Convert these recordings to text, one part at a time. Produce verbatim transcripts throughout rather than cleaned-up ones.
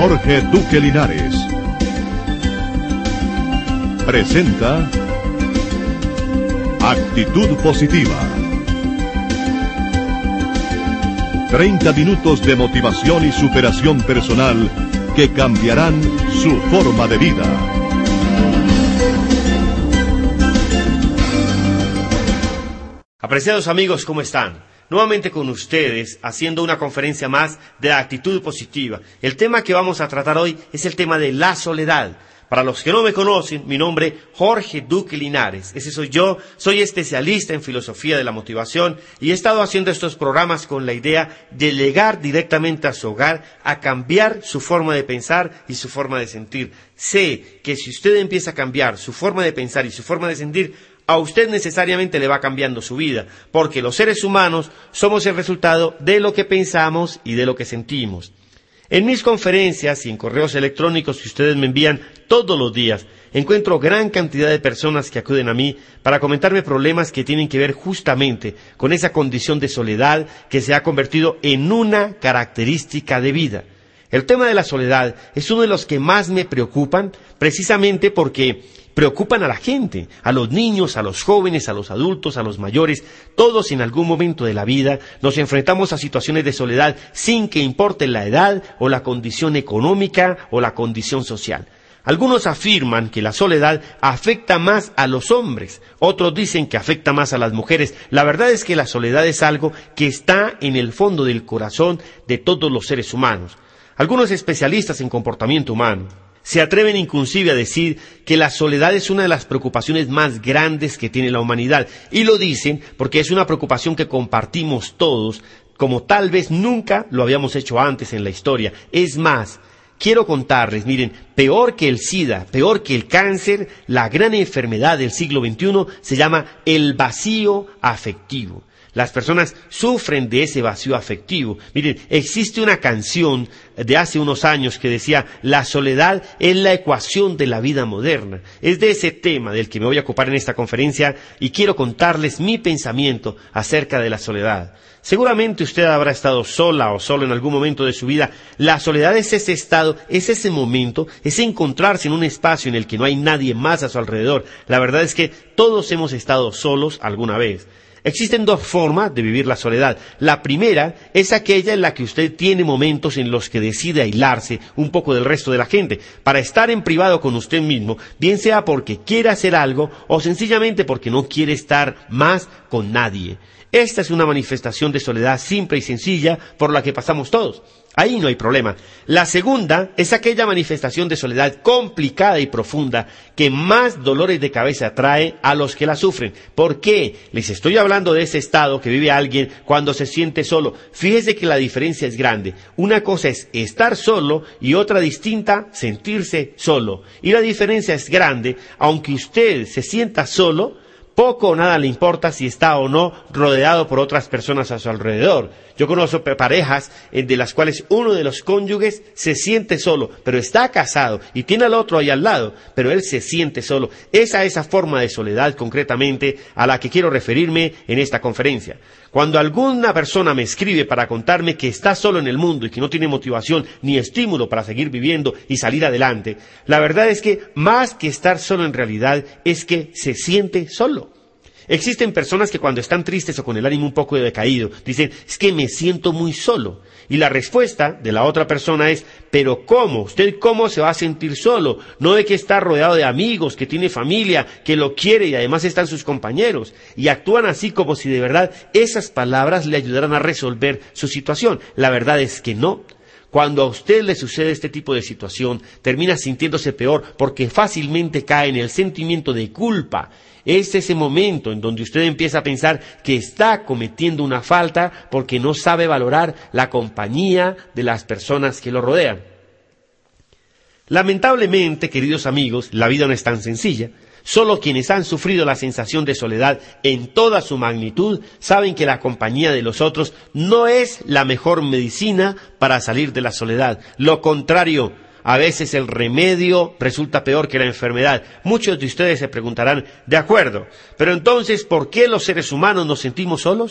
Jorge Duque Linares presenta Actitud Positiva. treinta minutos de motivación y superación personal que cambiarán su forma de vida. Apreciados amigos, ¿cómo están? Nuevamente con ustedes, haciendo una conferencia más de la actitud positiva. El tema que vamos a tratar hoy es el tema de la soledad. Para los que no me conocen, mi nombre es Jorge Duque Linares. Ese soy yo, soy especialista en filosofía de la motivación y he estado haciendo estos programas con la idea de llegar directamente a su hogar, a cambiar su forma de pensar y su forma de sentir. Sé que si usted empieza a cambiar su forma de pensar y su forma de sentir, a usted necesariamente le va cambiando su vida, porque los seres humanos somos el resultado de lo que pensamos y de lo que sentimos. En mis conferencias y en correos electrónicos que ustedes me envían todos los días, encuentro gran cantidad de personas que acuden a mí para comentarme problemas que tienen que ver justamente con esa condición de soledad que se ha convertido en una característica de vida. El tema de la soledad es uno de los que más me preocupan, precisamente porque preocupan a la gente, a los niños, a los jóvenes, a los adultos, a los mayores. Todos en algún momento de la vida nos enfrentamos a situaciones de soledad sin que importe la edad o la condición económica o la condición social. Algunos afirman que la soledad afecta más a los hombres, otros dicen que afecta más a las mujeres. La verdad es que la soledad es algo que está en el fondo del corazón de todos los seres humanos. Algunos especialistas en comportamiento humano se atreven inclusive a decir que la soledad es una de las preocupaciones más grandes que tiene la humanidad. Y lo dicen porque es una preocupación que compartimos todos, como tal vez nunca lo habíamos hecho antes en la historia. Es más, quiero contarles, miren, peor que el SIDA, peor que el cáncer, la gran enfermedad del siglo veintiuno se llama el vacío afectivo. Las personas sufren de ese vacío afectivo. Miren, existe una canción de hace unos años que decía: la soledad es la ecuación de la vida moderna. Es de ese tema del que me voy a ocupar en esta conferencia y quiero contarles mi pensamiento acerca de la soledad. Seguramente usted habrá estado sola o solo en algún momento de su vida. La soledad es ese estado, es ese momento, es encontrarse en un espacio en el que no hay nadie más a su alrededor. La verdad es que todos hemos estado solos alguna vez. Existen dos formas de vivir la soledad. La primera es aquella en la que usted tiene momentos en los que decide aislarse un poco del resto de la gente, para estar en privado con usted mismo, bien sea porque quiere hacer algo o sencillamente porque no quiere estar más con nadie. Esta es una manifestación de soledad simple y sencilla por la que pasamos todos. Ahí no hay problema. La segunda es aquella manifestación de soledad complicada y profunda que más dolores de cabeza trae a los que la sufren. ¿Por qué? Les estoy hablando de ese estado que vive alguien cuando se siente solo. Fíjese que la diferencia es grande. Una cosa es estar solo y otra distinta, sentirse solo. Y la diferencia es grande, aunque usted se sienta solo, poco o nada le importa si está o no rodeado por otras personas a su alrededor. Yo conozco parejas de las cuales uno de los cónyuges se siente solo, pero está casado y tiene al otro ahí al lado, pero él se siente solo. Esa es esa forma de soledad concretamente a la que quiero referirme en esta conferencia. Cuando alguna persona me escribe para contarme que está solo en el mundo y que no tiene motivación ni estímulo para seguir viviendo y salir adelante, la verdad es que más que estar solo en realidad es que se siente solo. Existen personas que cuando están tristes o con el ánimo un poco decaído, dicen: es que me siento muy solo. Y la respuesta de la otra persona es: ¿pero cómo? ¿Usted cómo se va a sentir solo? ¿No ve que está rodeado de amigos, que tiene familia, que lo quiere y además están sus compañeros? Y actúan así como si de verdad esas palabras le ayudaran a resolver su situación. La verdad es que no. Cuando a usted le sucede este tipo de situación, termina sintiéndose peor porque fácilmente cae en el sentimiento de culpa. Es ese momento en donde usted empieza a pensar que está cometiendo una falta porque no sabe valorar la compañía de las personas que lo rodean. Lamentablemente, queridos amigos, la vida no es tan sencilla. Solo quienes han sufrido la sensación de soledad en toda su magnitud saben que la compañía de los otros no es la mejor medicina para salir de la soledad. Lo contrario, a veces el remedio resulta peor que la enfermedad. Muchos de ustedes se preguntarán: de acuerdo, pero entonces, ¿por qué los seres humanos nos sentimos solos?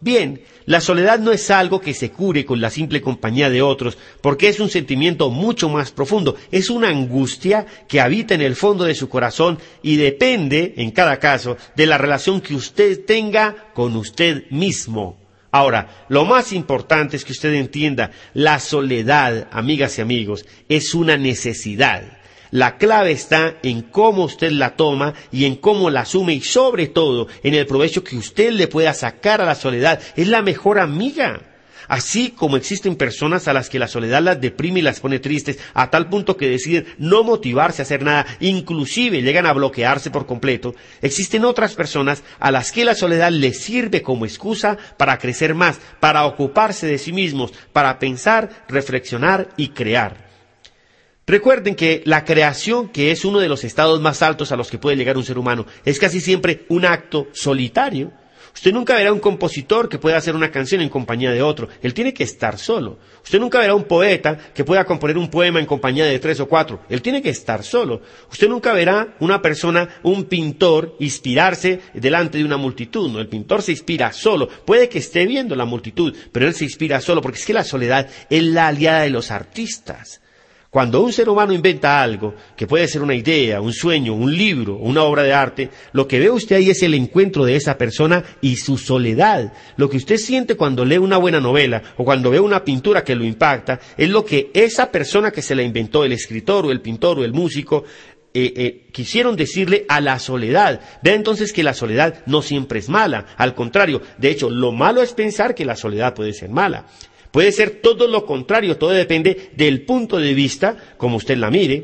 Bien, la soledad no es algo que se cure con la simple compañía de otros, porque es un sentimiento mucho más profundo, es una angustia que habita en el fondo de su corazón y depende, en cada caso, de la relación que usted tenga con usted mismo. Ahora, lo más importante es que usted entienda, la soledad, amigas y amigos, es una necesidad. La clave está en cómo usted la toma y en cómo la asume y sobre todo en el provecho que usted le pueda sacar a la soledad. Es la mejor amiga. Así como existen personas a las que la soledad las deprime y las pone tristes a tal punto que deciden no motivarse a hacer nada, inclusive llegan a bloquearse por completo, existen otras personas a las que la soledad les sirve como excusa para crecer más, para ocuparse de sí mismos, para pensar, reflexionar y crear. Recuerden que la creación, que es uno de los estados más altos a los que puede llegar un ser humano, es casi siempre un acto solitario. Usted nunca verá un compositor que pueda hacer una canción en compañía de otro. Él tiene que estar solo. Usted nunca verá un poeta que pueda componer un poema en compañía de tres o cuatro. Él tiene que estar solo. Usted nunca verá una persona, un pintor, inspirarse delante de una multitud. No, el pintor se inspira solo. Puede que esté viendo la multitud, pero él se inspira solo, porque es que la soledad es la aliada de los artistas. Cuando un ser humano inventa algo, que puede ser una idea, un sueño, un libro, una obra de arte, lo que ve usted ahí es el encuentro de esa persona y su soledad. Lo que usted siente cuando lee una buena novela o cuando ve una pintura que lo impacta, es lo que esa persona que se la inventó, el escritor o el pintor o el músico, Eh, eh, quisieron decirle a la soledad. Vea entonces que la soledad no siempre es mala, al contrario, de hecho, lo malo es pensar que la soledad puede ser mala. Puede ser todo lo contrario, todo depende del punto de vista, como usted la mire.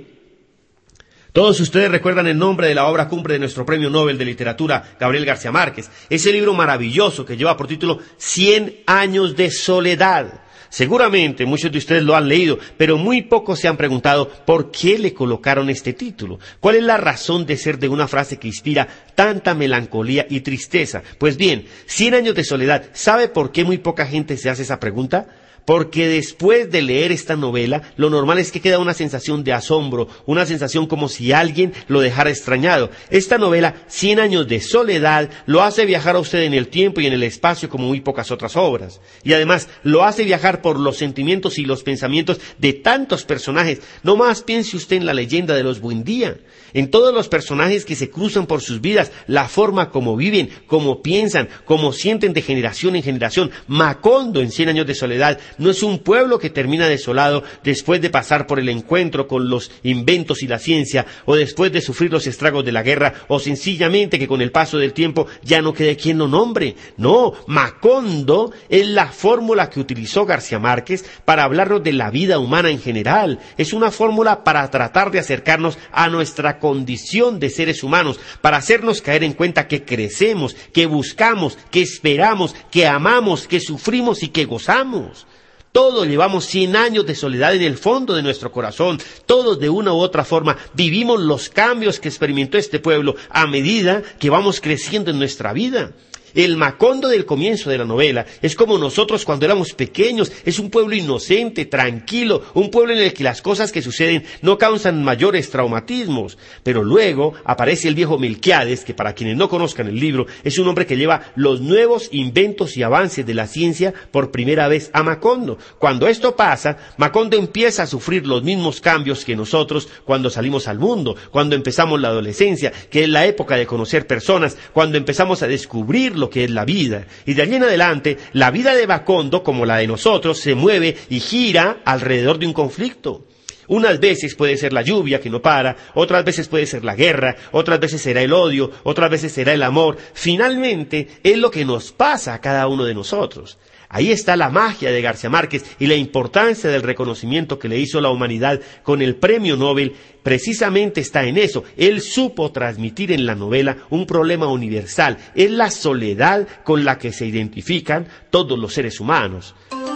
Todos ustedes recuerdan el nombre de la obra cumbre de nuestro Premio Nobel de Literatura, Gabriel García Márquez, ese libro maravilloso que lleva por título Cien años de soledad. Seguramente muchos de ustedes lo han leído, pero muy pocos se han preguntado por qué le colocaron este título. ¿Cuál es la razón de ser de una frase que inspira tanta melancolía y tristeza? Pues bien, Cien años de soledad, ¿sabe por qué muy poca gente se hace esa pregunta? Porque después de leer esta novela, lo normal es que queda una sensación de asombro, una sensación como si alguien lo dejara extrañado. Esta novela, Cien años de soledad, lo hace viajar a usted en el tiempo y en el espacio como muy pocas otras obras. Y además, lo hace viajar por los sentimientos y los pensamientos de tantos personajes. No más piense usted en la leyenda de los Buendía, en todos los personajes que se cruzan por sus vidas, la forma como viven, como piensan, como sienten de generación en generación. Macondo, en Cien años de soledad, no es un pueblo que termina desolado después de pasar por el encuentro con los inventos y la ciencia, o después de sufrir los estragos de la guerra, o sencillamente que con el paso del tiempo ya no quede quien lo nombre. No, Macondo es la fórmula que utilizó García Márquez para hablarnos de la vida humana en general. Es una fórmula para tratar de acercarnos a nuestra condición de seres humanos, para hacernos caer en cuenta que crecemos, que buscamos, que esperamos, que amamos, que sufrimos y que gozamos. Todos llevamos cien años de soledad en el fondo de nuestro corazón. Todos de una u otra forma vivimos los cambios que experimentó este pueblo a medida que vamos creciendo en nuestra vida. El Macondo del comienzo de la novela es como nosotros cuando éramos pequeños. Es un pueblo inocente, tranquilo, un pueblo en el que las cosas que suceden no causan mayores traumatismos. Pero luego aparece el viejo Melquiades, que para quienes no conozcan el libro, es un hombre que lleva los nuevos inventos y avances de la ciencia por primera vez a Macondo. Cuando esto pasa, Macondo empieza a sufrir los mismos cambios que nosotros cuando salimos al mundo, cuando empezamos la adolescencia, que es la época de conocer personas, cuando empezamos a descubrir lo que es la vida. Y de allí en adelante, la vida de Macondo, como la de nosotros, se mueve y gira alrededor de un conflicto. Unas veces puede ser la lluvia que no para, otras veces puede ser la guerra, otras veces será el odio, otras veces será el amor. Finalmente, es lo que nos pasa a cada uno de nosotros. Ahí está la magia de García Márquez y la importancia del reconocimiento que le hizo la humanidad con el premio Nobel. Precisamente está en eso. Él supo transmitir en la novela un problema universal. Es la soledad con la que se identifican todos los seres humanos.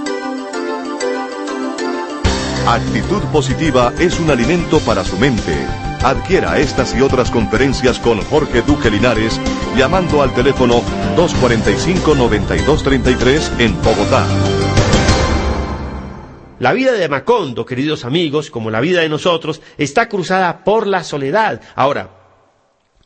Actitud positiva es un alimento para su mente. Adquiera estas y otras conferencias con Jorge Duque Linares llamando al teléfono dos cuatro cinco, nueve dos tres tres en Bogotá. La vida de Macondo, queridos amigos, como la vida de nosotros, está cruzada por la soledad. Ahora,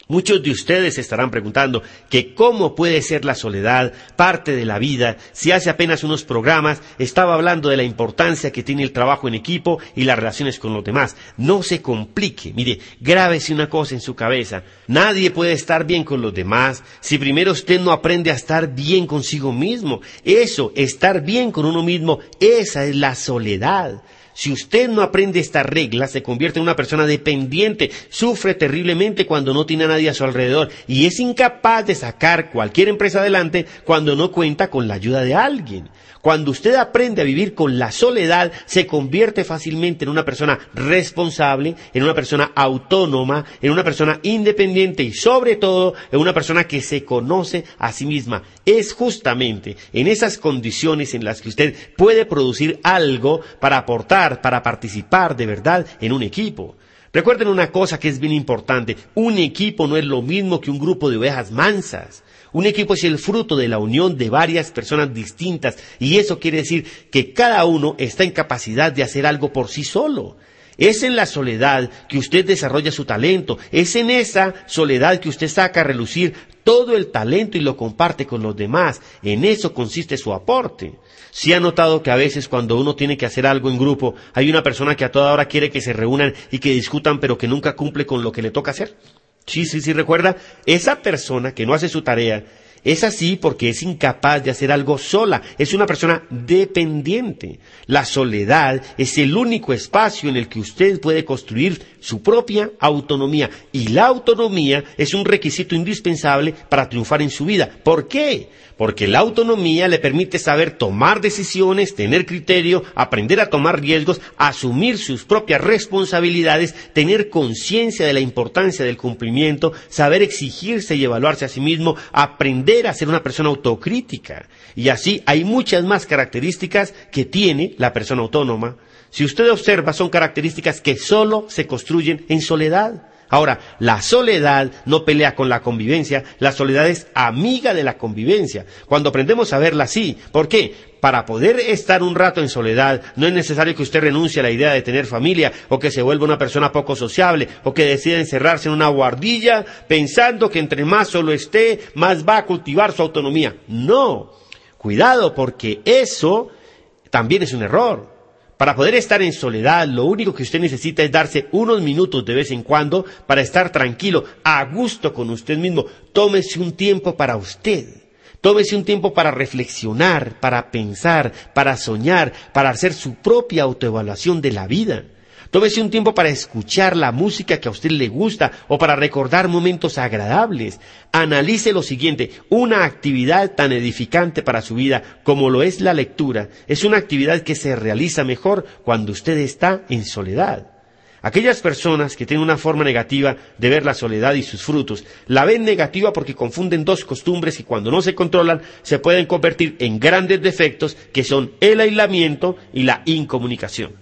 Muchos de ustedes se estarán preguntando que cómo puede ser la soledad parte de la vida si hace apenas unos programas estaba hablando de la importancia que tiene el trabajo en equipo y las relaciones con los demás. No se complique, mire, grábese una cosa en su cabeza. Nadie puede estar bien con los demás si primero usted no aprende a estar bien consigo mismo. Eso, estar bien con uno mismo, esa es la soledad. Si usted no aprende estas reglas, se convierte en una persona dependiente, sufre terriblemente cuando no tiene a nadie a su alrededor y es incapaz de sacar cualquier empresa adelante cuando no cuenta con la ayuda de alguien. Cuando usted aprende a vivir con la soledad, se convierte fácilmente en una persona responsable, en una persona autónoma, en una persona independiente y sobre todo en una persona que se conoce a sí misma. Es justamente en esas condiciones en las que usted puede producir algo para aportar, para participar de verdad en un equipo. Recuerden una cosa que es bien importante, un equipo no es lo mismo que un grupo de ovejas mansas. Un equipo es el fruto de la unión de varias personas distintas y eso quiere decir que cada uno está en capacidad de hacer algo por sí solo. Es en la soledad que usted desarrolla su talento, es en esa soledad que usted saca a relucir todo el talento y lo comparte con los demás. En eso consiste su aporte. ¿Sí ha notado que a veces cuando uno tiene que hacer algo en grupo, hay una persona que a toda hora quiere que se reúnan y que discutan pero que nunca cumple con lo que le toca hacer? Sí, sí, sí, recuerda, esa persona que no hace su tarea es así porque es incapaz de hacer algo sola, es una persona dependiente. La soledad es el único espacio en el que usted puede construir su propia autonomía y la autonomía es un requisito indispensable para triunfar en su vida. ¿Por qué? Porque la autonomía le permite saber tomar decisiones, tener criterio, aprender a tomar riesgos, asumir sus propias responsabilidades, tener conciencia de la importancia del cumplimiento, saber exigirse y evaluarse a sí mismo, aprender a ser una persona autocrítica. Y así hay muchas más características que tiene la persona autónoma. Si usted observa, son características que solo se construyen en soledad. Ahora, la soledad no pelea con la convivencia, la soledad es amiga de la convivencia. Cuando aprendemos a verla así, ¿por qué? Para poder estar un rato en soledad, no es necesario que usted renuncie a la idea de tener familia, o que se vuelva una persona poco sociable, o que decida encerrarse en una guardilla, pensando que entre más solo esté, más va a cultivar su autonomía. No, cuidado, porque eso también es un error. Para poder estar en soledad, lo único que usted necesita es darse unos minutos de vez en cuando para estar tranquilo, a gusto con usted mismo. Tómese un tiempo para usted. Tómese un tiempo para reflexionar, para pensar, para soñar, para hacer su propia autoevaluación de la vida. Tómese un tiempo para escuchar la música que a usted le gusta o para recordar momentos agradables. Analice lo siguiente, una actividad tan edificante para su vida como lo es la lectura, es una actividad que se realiza mejor cuando usted está en soledad. Aquellas personas que tienen una forma negativa de ver la soledad y sus frutos, la ven negativa porque confunden dos costumbres que cuando no se controlan se pueden convertir en grandes defectos que son el aislamiento y la incomunicación.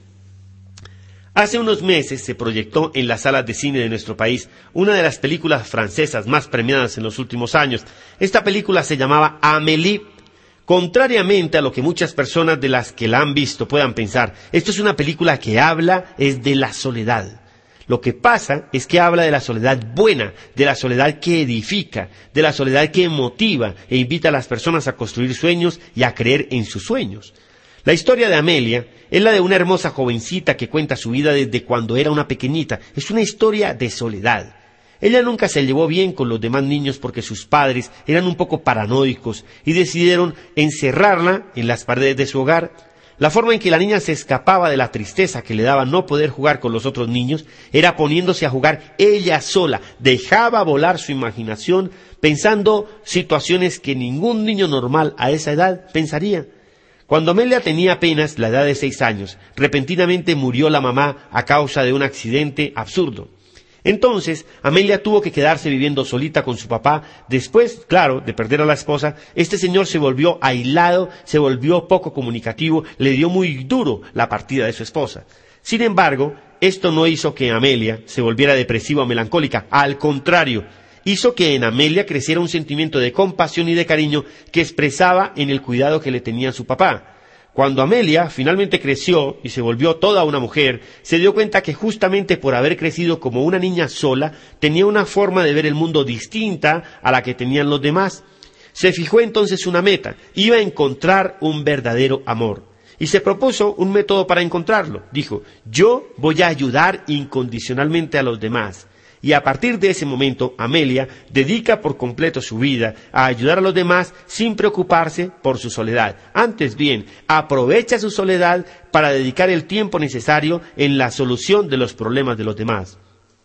Hace unos meses se proyectó en las salas de cine de nuestro país una de las películas francesas más premiadas en los últimos años. Esta película se llamaba Amélie. Contrariamente a lo que muchas personas de las que la han visto puedan pensar, esto es una película que habla es de la soledad. Lo que pasa es que habla de la soledad buena, de la soledad que edifica, de la soledad que motiva e invita a las personas a construir sueños y a creer en sus sueños. La historia de Amelia es la de una hermosa jovencita que cuenta su vida desde cuando era una pequeñita. Es una historia de soledad. Ella nunca se llevó bien con los demás niños porque sus padres eran un poco paranoicos y decidieron encerrarla en las paredes de su hogar. La forma en que la niña se escapaba de la tristeza que le daba no poder jugar con los otros niños era poniéndose a jugar ella sola. Dejaba volar su imaginación pensando situaciones que ningún niño normal a esa edad pensaría. Cuando Amelia tenía apenas la edad de seis años, repentinamente murió la mamá a causa de un accidente absurdo. Entonces, Amelia tuvo que quedarse viviendo solita con su papá. Después, claro, de perder a la esposa, este señor se volvió aislado, se volvió poco comunicativo, le dio muy duro la partida de su esposa. Sin embargo, esto no hizo que Amelia se volviera depresiva o melancólica. Al contrario, hizo que en Amelia creciera un sentimiento de compasión y de cariño que expresaba en el cuidado que le tenía su papá. Cuando Amelia finalmente creció y se volvió toda una mujer, se dio cuenta que justamente por haber crecido como una niña sola, tenía una forma de ver el mundo distinta a la que tenían los demás. Se fijó entonces una meta: iba a encontrar un verdadero amor. Y se propuso un método para encontrarlo. Dijo: yo voy a ayudar incondicionalmente a los demás. Y a partir de ese momento, Amelia dedica por completo su vida a ayudar a los demás sin preocuparse por su soledad. Antes bien, aprovecha su soledad para dedicar el tiempo necesario en la solución de los problemas de los demás.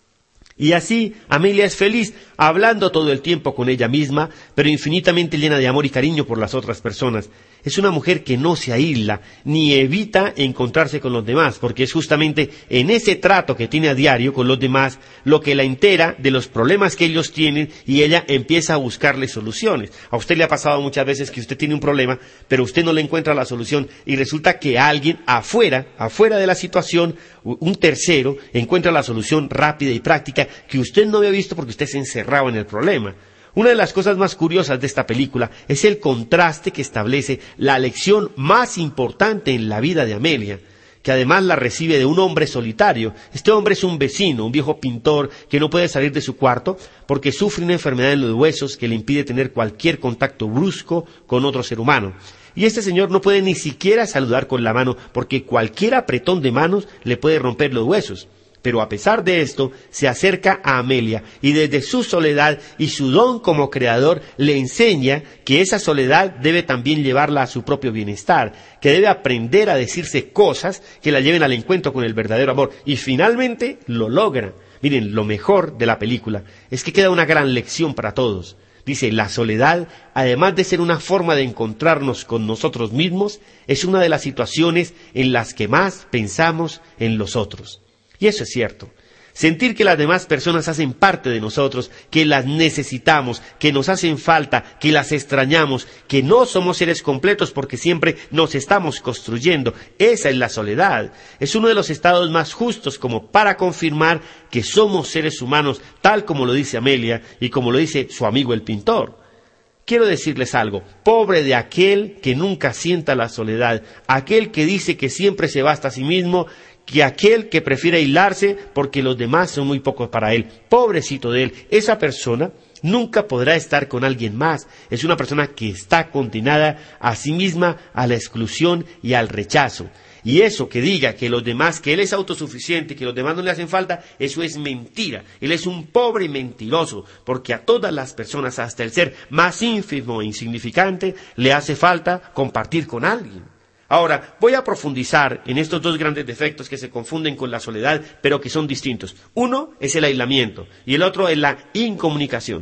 Y así, Amelia es feliz, hablando todo el tiempo con ella misma, pero infinitamente llena de amor y cariño por las otras personas. Es una mujer que no se aísla, ni evita encontrarse con los demás, porque es justamente en ese trato que tiene a diario con los demás lo que la entera de los problemas que ellos tienen, y ella empieza a buscarle soluciones. A usted le ha pasado muchas veces que usted tiene un problema, pero usted no le encuentra la solución, y resulta que alguien afuera, afuera de la situación, un tercero, encuentra la solución rápida y práctica que usted no había visto porque usted se encerraba en el problema. Una de las cosas más curiosas de esta película es el contraste que establece la lección más importante en la vida de Amelia, que además la recibe de un hombre solitario. Este hombre es un vecino, un viejo pintor que no puede salir de su cuarto porque sufre una enfermedad en los huesos que le impide tener cualquier contacto brusco con otro ser humano. Y este señor no puede ni siquiera saludar con la mano porque cualquier apretón de manos le puede romper los huesos. Pero a pesar de esto, se acerca a Amelia y desde su soledad y su don como creador le enseña que esa soledad debe también llevarla a su propio bienestar, que debe aprender a decirse cosas que la lleven al encuentro con el verdadero amor. Y finalmente lo logra. Miren, lo mejor de la película es que queda una gran lección para todos. Dice: la soledad, además de ser una forma de encontrarnos con nosotros mismos, es una de las situaciones en las que más pensamos en los otros. Y eso es cierto. Sentir que las demás personas hacen parte de nosotros, que las necesitamos, que nos hacen falta, que las extrañamos, que no somos seres completos porque siempre nos estamos construyendo. Esa es la soledad. Es uno de los estados más justos como para confirmar que somos seres humanos, tal como lo dice Amelia y como lo dice su amigo el pintor. Quiero decirles algo: pobre de aquel que nunca sienta la soledad, aquel que dice que siempre se basta a sí mismo, que aquel que prefiere aislarse porque los demás son muy pocos para él. Pobrecito de él. Esa persona nunca podrá estar con alguien más. Es una persona que está condenada a sí misma a la exclusión y al rechazo. Y eso que diga que los demás, que él es autosuficiente, que los demás no le hacen falta, eso es mentira. Él es un pobre mentiroso, porque a todas las personas, hasta el ser más ínfimo e insignificante, le hace falta compartir con alguien. Ahora, voy a profundizar en estos dos grandes defectos que se confunden con la soledad, pero que son distintos. Uno es el aislamiento y el otro es la incomunicación.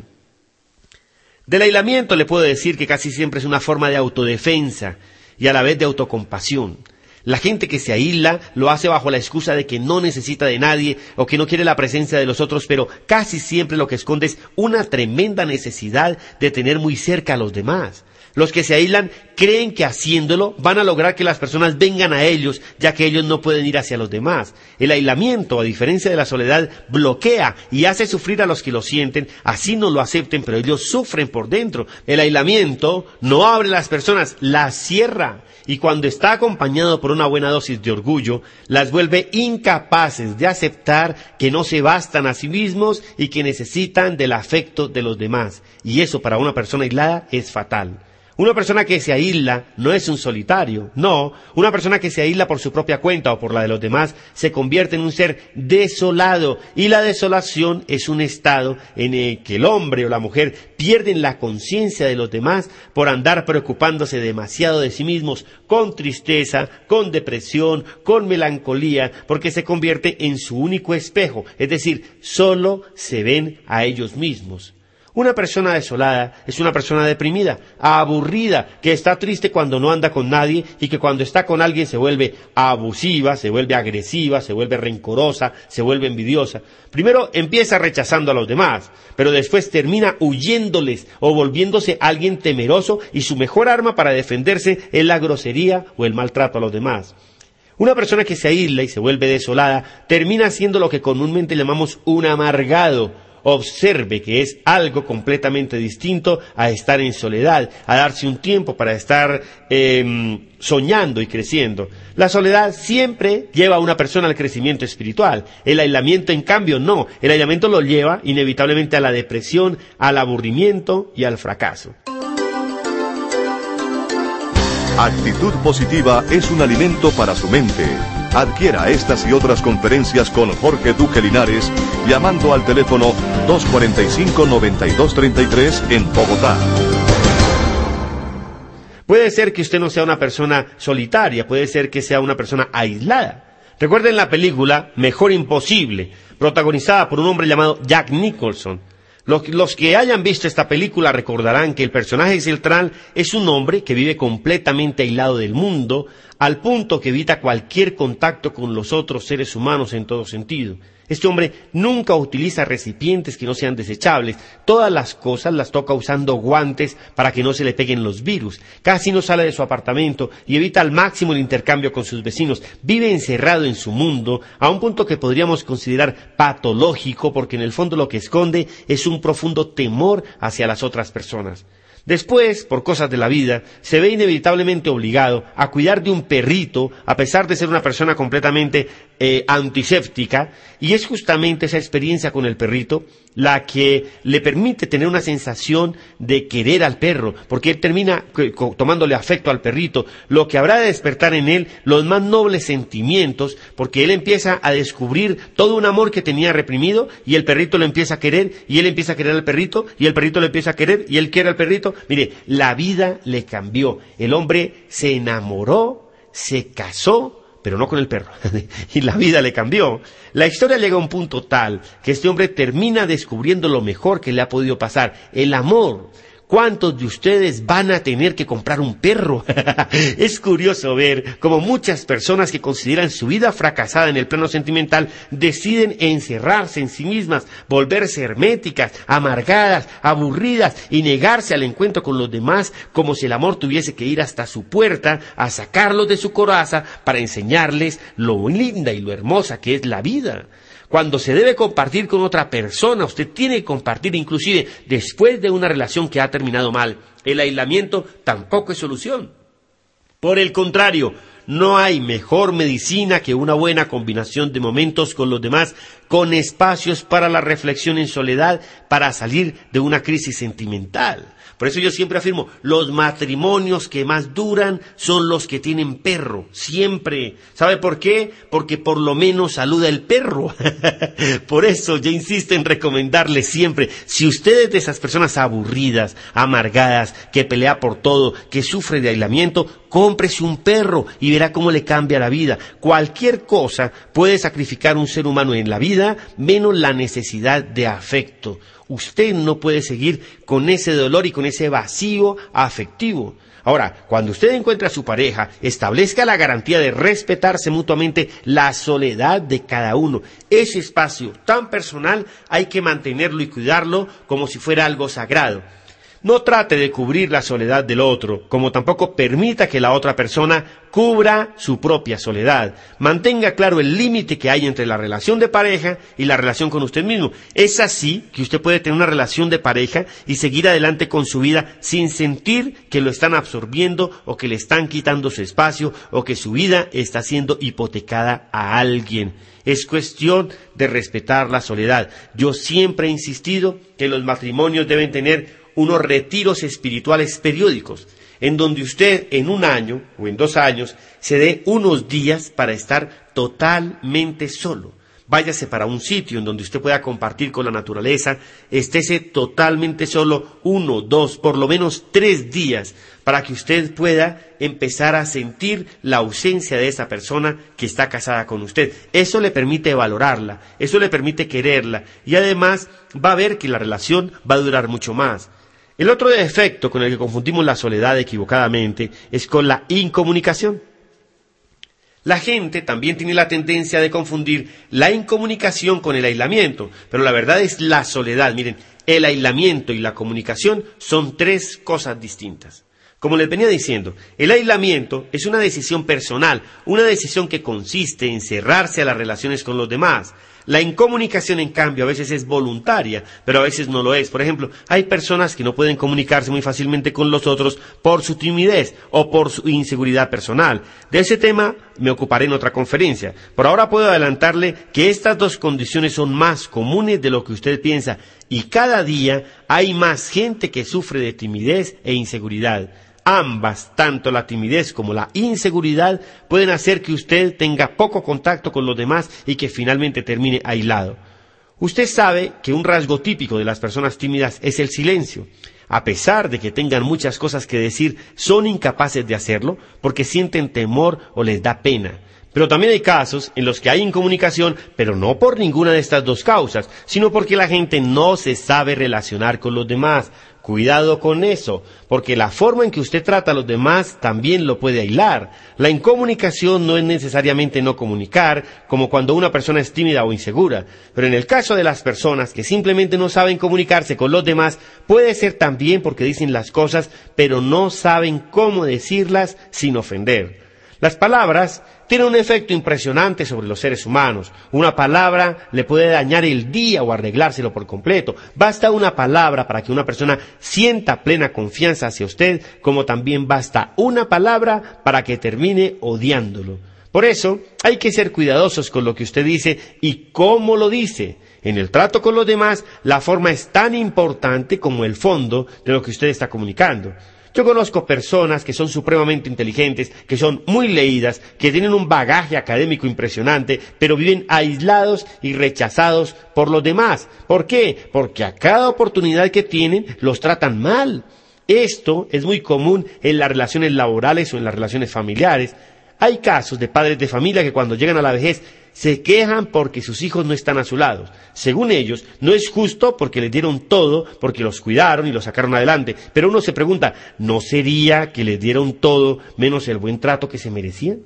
Del aislamiento le puedo decir que casi siempre es una forma de autodefensa y a la vez de autocompasión. La gente que se aísla lo hace bajo la excusa de que no necesita de nadie o que no quiere la presencia de los otros, pero casi siempre lo que esconde es una tremenda necesidad de tener muy cerca a los demás. Los que se aíslan creen que haciéndolo van a lograr que las personas vengan a ellos, ya que ellos no pueden ir hacia los demás. El aislamiento, a diferencia de la soledad, bloquea y hace sufrir a los que lo sienten, así no lo acepten, pero ellos sufren por dentro. El aislamiento no abre a las personas, las cierra. Y cuando está acompañado por una buena dosis de orgullo, las vuelve incapaces de aceptar que no se bastan a sí mismos y que necesitan del afecto de los demás. Y eso para una persona aislada es fatal. Una persona que se aísla no es un solitario, no. Una persona que se aísla por su propia cuenta o por la de los demás se convierte en un ser desolado, y la desolación es un estado en el que el hombre o la mujer pierden la conciencia de los demás por andar preocupándose demasiado de sí mismos, con tristeza, con depresión, con melancolía, porque se convierte en su único espejo, es decir, solo se ven a ellos mismos. Una persona desolada es una persona deprimida, aburrida, que está triste cuando no anda con nadie y que cuando está con alguien se vuelve abusiva, se vuelve agresiva, se vuelve rencorosa, se vuelve envidiosa. Primero empieza rechazando a los demás, pero después termina huyéndoles o volviéndose alguien temeroso, y su mejor arma para defenderse es la grosería o el maltrato a los demás. Una persona que se aísla y se vuelve desolada termina siendo lo que comúnmente llamamos un amargado, observe que es algo completamente distinto a estar en soledad, a darse un tiempo para estar eh, soñando y creciendo. La soledad siempre lleva a una persona al crecimiento espiritual. El aislamiento, en cambio, no. El aislamiento lo lleva inevitablemente a la depresión, al aburrimiento y al fracaso. Actitud positiva es un alimento para su mente. Adquiera estas y otras conferencias con Jorge Duque Linares llamando al teléfono dos cuatro cinco, nueve dos tres tres en Bogotá. Puede ser que usted no sea una persona solitaria, puede ser que sea una persona aislada. Recuerden la película Mejor Imposible, protagonizada por un hombre llamado Jack Nicholson. Los, los que hayan visto esta película recordarán que el personaje central es un hombre que vive completamente aislado del mundo, al punto que evita cualquier contacto con los otros seres humanos en todo sentido. Este hombre nunca utiliza recipientes que no sean desechables. Todas las cosas las toca usando guantes para que no se le peguen los virus. Casi no sale de su apartamento y evita al máximo el intercambio con sus vecinos. Vive encerrado en su mundo a un punto que podríamos considerar patológico, porque en el fondo lo que esconde es un profundo temor hacia las otras personas. Después, por cosas de la vida, se ve inevitablemente obligado a cuidar de un perrito, a pesar de ser una persona completamente eh, antiséptica, y es justamente esa experiencia con el perrito la que le permite tener una sensación de querer al perro, porque él termina tomándole afecto al perrito, lo que habrá de despertar en él los más nobles sentimientos, porque él empieza a descubrir todo un amor que tenía reprimido, y el perrito lo empieza a querer, y él empieza a querer al perrito, y el perrito lo empieza a querer, y él quiere al perrito. Mire, la vida le cambió. El hombre se enamoró, se casó, pero no con el perro, y la vida le cambió. La historia llega a un punto tal que este hombre termina descubriendo lo mejor que le ha podido pasar, el amor. ¿Cuántos de ustedes van a tener que comprar un perro? Es curioso ver cómo muchas personas que consideran su vida fracasada en el plano sentimental deciden encerrarse en sí mismas, volverse herméticas, amargadas, aburridas y negarse al encuentro con los demás, como si el amor tuviese que ir hasta su puerta a sacarlos de su coraza para enseñarles lo linda y lo hermosa que es la vida. Cuando se debe compartir con otra persona, usted tiene que compartir inclusive después de una relación que ha terminado mal. El aislamiento tampoco es solución. Por el contrario, no hay mejor medicina que una buena combinación de momentos con los demás, con espacios para la reflexión en soledad, para salir de una crisis sentimental. Por eso yo siempre afirmo, los matrimonios que más duran son los que tienen perro, siempre. ¿Sabe por qué? Porque por lo menos saluda el perro. Por eso yo insisto en recomendarle siempre, si usted es de esas personas aburridas, amargadas, que pelea por todo, que sufre de aislamiento, cómprese un perro y verá cómo le cambia la vida. Cualquier cosa puede sacrificar un ser humano en la vida, menos la necesidad de afecto. Usted no puede seguir con ese dolor y con ese vacío afectivo. Ahora, cuando usted encuentre a su pareja, establezca la garantía de respetarse mutuamente la soledad de cada uno. Ese espacio tan personal hay que mantenerlo y cuidarlo como si fuera algo sagrado. No trate de cubrir la soledad del otro, como tampoco permita que la otra persona cubra su propia soledad. Mantenga claro el límite que hay entre la relación de pareja y la relación con usted mismo. Es así que usted puede tener una relación de pareja y seguir adelante con su vida sin sentir que lo están absorbiendo o que le están quitando su espacio o que su vida está siendo hipotecada a alguien. Es cuestión de respetar la soledad. Yo siempre he insistido que los matrimonios deben tener unos retiros espirituales periódicos, en donde usted en un año o en dos años se dé unos días para estar totalmente solo. Váyase para un sitio en donde usted pueda compartir con la naturaleza, estése totalmente solo uno, dos, por lo menos tres días, para que usted pueda empezar a sentir la ausencia de esa persona que está casada con usted. Eso le permite valorarla, eso le permite quererla, y además va a ver que la relación va a durar mucho más. El otro defecto con el que confundimos la soledad equivocadamente es con la incomunicación. La gente también tiene la tendencia de confundir la incomunicación con el aislamiento, pero la verdad es la soledad. Miren, el aislamiento y la comunicación son tres cosas distintas. Como les venía diciendo, el aislamiento es una decisión personal, una decisión que consiste en cerrarse a las relaciones con los demás. La incomunicación, en cambio, a veces es voluntaria, pero a veces no lo es. Por ejemplo, hay personas que no pueden comunicarse muy fácilmente con los otros por su timidez o por su inseguridad personal. De ese tema me ocuparé en otra conferencia. Por ahora puedo adelantarle que estas dos condiciones son más comunes de lo que usted piensa, y cada día hay más gente que sufre de timidez e inseguridad. Ambas, tanto la timidez como la inseguridad, pueden hacer que usted tenga poco contacto con los demás y que finalmente termine aislado. Usted sabe que un rasgo típico de las personas tímidas es el silencio. A pesar de que tengan muchas cosas que decir, son incapaces de hacerlo porque sienten temor o les da pena. Pero también hay casos en los que hay incomunicación, pero no por ninguna de estas dos causas, sino porque la gente no se sabe relacionar con los demás. Cuidado con eso, porque la forma en que usted trata a los demás también lo puede aislar. La incomunicación no es necesariamente no comunicar, como cuando una persona es tímida o insegura, pero en el caso de las personas que simplemente no saben comunicarse con los demás, puede ser también porque dicen las cosas, pero no saben cómo decirlas sin ofender. Las palabras tienen un efecto impresionante sobre los seres humanos. Una palabra le puede dañar el día o arreglárselo por completo. Basta una palabra para que una persona sienta plena confianza hacia usted, como también basta una palabra para que termine odiándolo. Por eso, hay que ser cuidadosos con lo que usted dice y cómo lo dice. En el trato con los demás, la forma es tan importante como el fondo de lo que usted está comunicando. Yo conozco personas que son supremamente inteligentes, que son muy leídas, que tienen un bagaje académico impresionante, pero viven aislados y rechazados por los demás. ¿Por qué? Porque a cada oportunidad que tienen los tratan mal. Esto es muy común en las relaciones laborales o en las relaciones familiares. Hay casos de padres de familia que cuando llegan a la vejez se quejan porque sus hijos no están a su lado. Según ellos, no es justo porque les dieron todo, porque los cuidaron y los sacaron adelante. Pero uno se pregunta, ¿no sería que les dieron todo menos el buen trato que se merecían?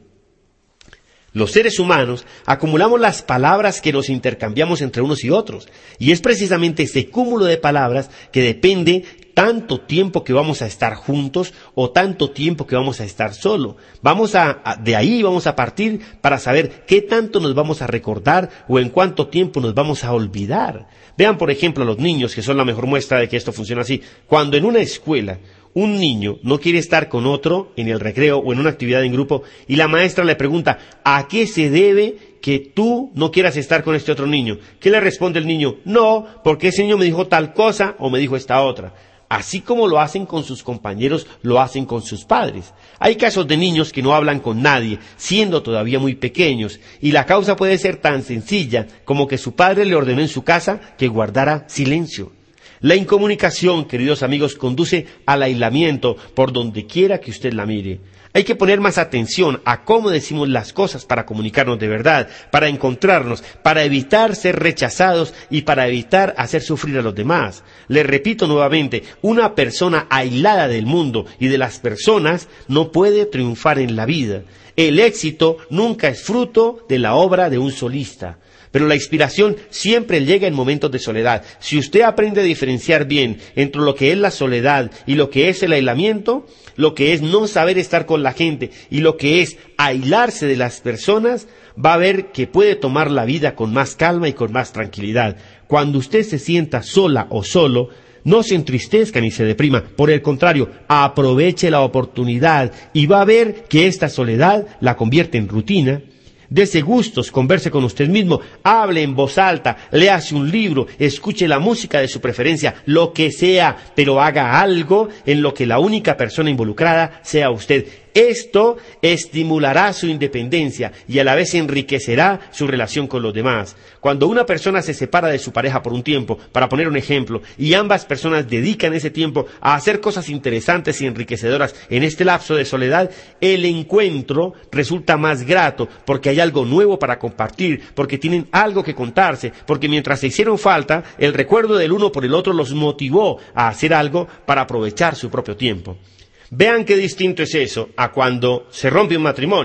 Los seres humanos acumulamos las palabras que nos intercambiamos entre unos y otros, y es precisamente ese cúmulo de palabras que depende tanto tiempo que vamos a estar juntos o tanto tiempo que vamos a estar solo. Vamos a, a, de ahí vamos a partir para saber qué tanto nos vamos a recordar o en cuánto tiempo nos vamos a olvidar. Vean, por ejemplo, a los niños, que son la mejor muestra de que esto funciona así. Cuando en una escuela un niño no quiere estar con otro en el recreo o en una actividad en grupo y la maestra le pregunta, ¿a qué se debe que tú no quieras estar con este otro niño? ¿Qué le responde el niño? No, porque ese niño me dijo tal cosa o me dijo esta otra. Así como lo hacen con sus compañeros, lo hacen con sus padres. Hay casos de niños que no hablan con nadie, siendo todavía muy pequeños, y la causa puede ser tan sencilla como que su padre le ordenó en su casa que guardara silencio. La incomunicación, queridos amigos, conduce al aislamiento por donde quiera que usted la mire. Hay que poner más atención a cómo decimos las cosas para comunicarnos de verdad, para encontrarnos, para evitar ser rechazados y para evitar hacer sufrir a los demás. Les repito nuevamente, una persona aislada del mundo y de las personas no puede triunfar en la vida. El éxito nunca es fruto de la obra de un solista. Pero la inspiración siempre llega en momentos de soledad. Si usted aprende a diferenciar bien entre lo que es la soledad y lo que es el aislamiento, lo que es no saber estar con la gente y lo que es aislarse de las personas, va a ver que puede tomar la vida con más calma y con más tranquilidad. Cuando usted se sienta sola o solo, no se entristezca ni se deprima. Por el contrario, aproveche la oportunidad y va a ver que esta soledad la convierte en rutina. Dese gustos, converse con usted mismo, hable en voz alta, léase un libro, escuche la música de su preferencia, lo que sea, pero haga algo en lo que la única persona involucrada sea usted. Esto estimulará su independencia y a la vez enriquecerá su relación con los demás. Cuando una persona se separa de su pareja por un tiempo, para poner un ejemplo, y ambas personas dedican ese tiempo a hacer cosas interesantes y enriquecedoras en este lapso de soledad, el encuentro resulta más grato porque hay algo nuevo para compartir, porque tienen algo que contarse, porque mientras se hicieron falta, el recuerdo del uno por el otro los motivó a hacer algo para aprovechar su propio tiempo. Vean qué distinto es eso a cuando se rompe un matrimonio.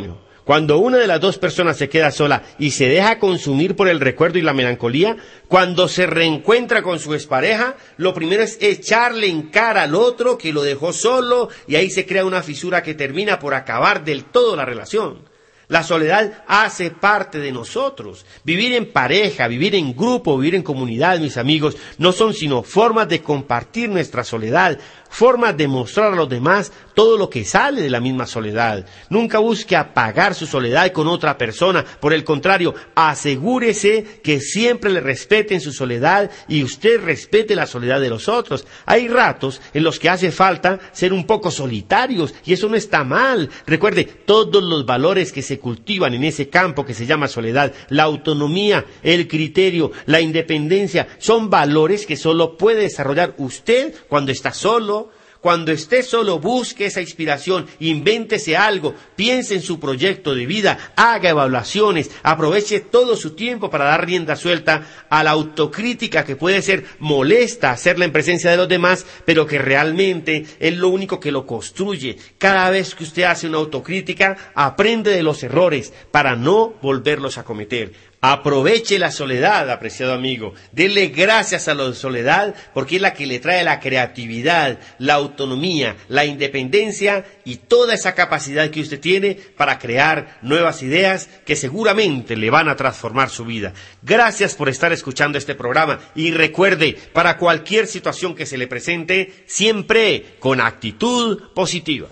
Cuando una de las dos personas se queda sola y se deja consumir por el recuerdo y la melancolía, cuando se reencuentra con su expareja, lo primero es echarle en cara al otro que lo dejó solo y ahí se crea una fisura que termina por acabar del todo la relación. La soledad hace parte de nosotros. Vivir en pareja, vivir en grupo, vivir en comunidad, mis amigos, no son sino formas de compartir nuestra soledad, formas de mostrar a los demás todo lo que sale de la misma soledad. Nunca busque apagar su soledad con otra persona. Por el contrario, asegúrese que siempre le respeten su soledad y usted respete la soledad de los otros. Hay ratos en los que hace falta ser un poco solitarios y eso no está mal. Recuerde, todos los valores que se cultivan en ese campo que se llama soledad, la autonomía, el criterio, la independencia, son valores que solo puede desarrollar usted cuando está solo. Cuando esté solo, busque esa inspiración, invéntese algo, piense en su proyecto de vida, haga evaluaciones, aproveche todo su tiempo para dar rienda suelta a la autocrítica que puede ser molesta hacerla en presencia de los demás, pero que realmente es lo único que lo construye. Cada vez que usted hace una autocrítica, aprende de los errores para no volverlos a cometer. Aproveche la soledad, apreciado amigo. Dele gracias a la soledad porque es la que le trae la creatividad, la autonomía, la independencia y toda esa capacidad que usted tiene para crear nuevas ideas que seguramente le van a transformar su vida. Gracias por estar escuchando este programa y recuerde, para cualquier situación que se le presente, siempre con actitud positiva.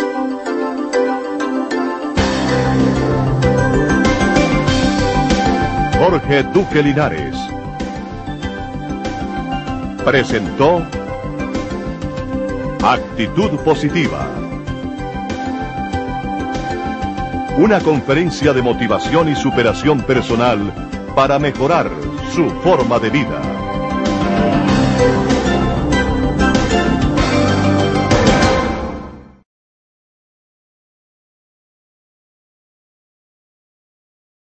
Jorge Duque Linares presentó Actitud Positiva, una conferencia de motivación y superación personal para mejorar su forma de vida.